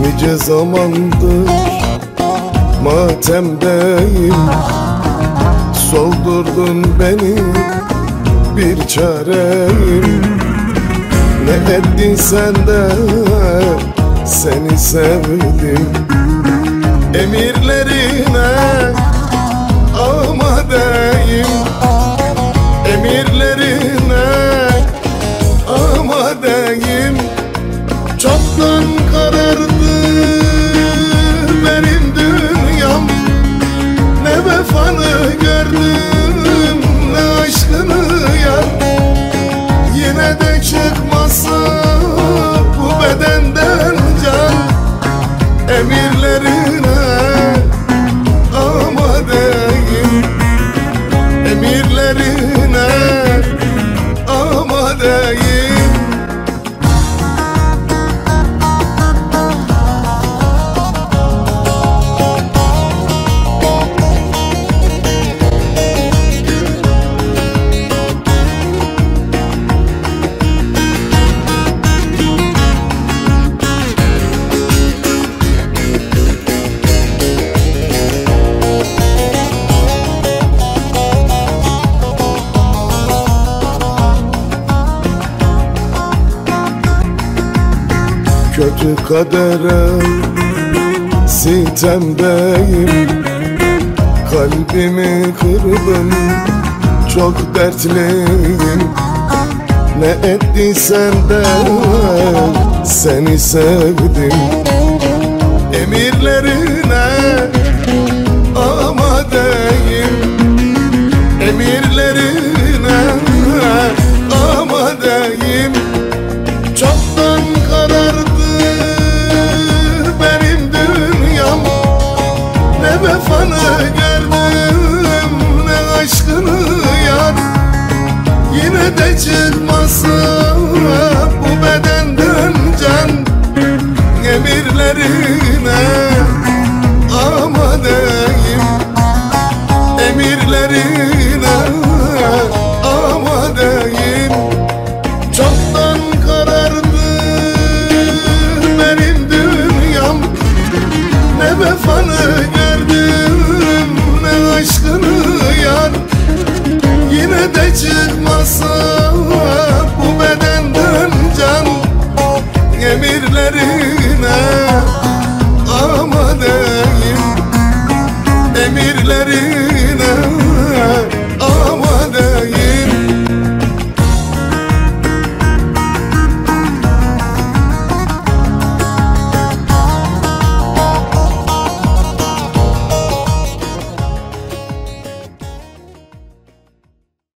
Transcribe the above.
Nice zamandır matemdeyim, soldurdun beni bir çareyim. Ne ettiysen de seni sevdim. Emirlerine amadeyim, emirlerine amadeyim. Çoktan karardı benim dünyam, ne vefanı gördüm ne aşkını yar. Yine de çıkmasa bu bedenden can, emirlerine amadeyim, emirlerine amadeyim. Kötü kadere sitemdeyim, kalbimi kırdım, çok dertliyim. Ne ettiysen de seni sevdim. Emirlerine amadeyim, emirlerine amadeyim. Çoktan karardı benim dünyam, ne vefanı gördüm ne aşkını yar. Yine de çıkmasa bu bedenden can, emirlerine amadeyim, emirlerine amadeyim. Çoktan karardı benim dünyam, ne vefanı gördüm ne aşkını yar. Yine de çıkmasa